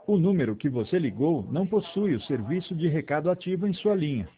O número que você ligou não possui o serviço de recado ativo em sua linha.